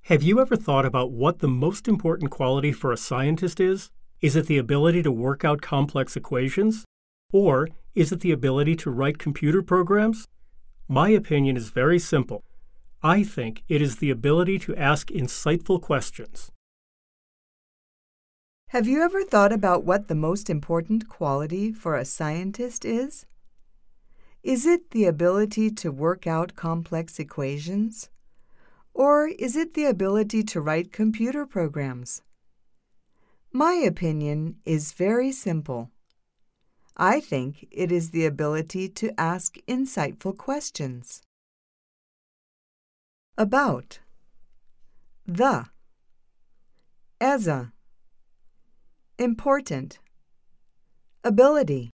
Have you ever thought about what the most important quality for a scientist is? Is it the ability to work out complex equations? Or is it the ability to write computer programs? My opinion is very simple. I think it is the ability to ask insightful questions. Have you ever thought about what the most important quality for a scientist is? Is it the ability to work out complex equations? Or is it the ability to write computer programs? My opinion is very simple. I think it is the ability to ask insightful questions. About. The. As a. Important. Ability.